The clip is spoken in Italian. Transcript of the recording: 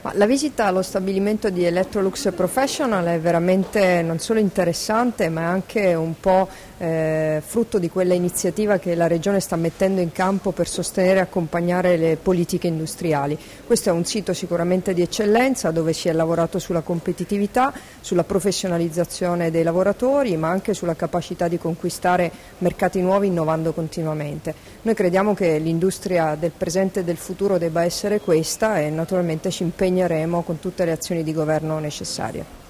Ma la visita allo stabilimento di Electrolux Professional è veramente non solo interessante, ma anche un po' frutto di quella iniziativa che la Regione sta mettendo in campo per sostenere e accompagnare le politiche industriali. Questo è un sito sicuramente di eccellenza dove si è lavorato sulla competitività, sulla professionalizzazione dei lavoratori, ma anche sulla capacità di conquistare mercati nuovi innovando continuamente. Noi crediamo che l'industria del presente e del futuro debba essere questa e naturalmente ci impegneremo con tutte le azioni di governo necessarie.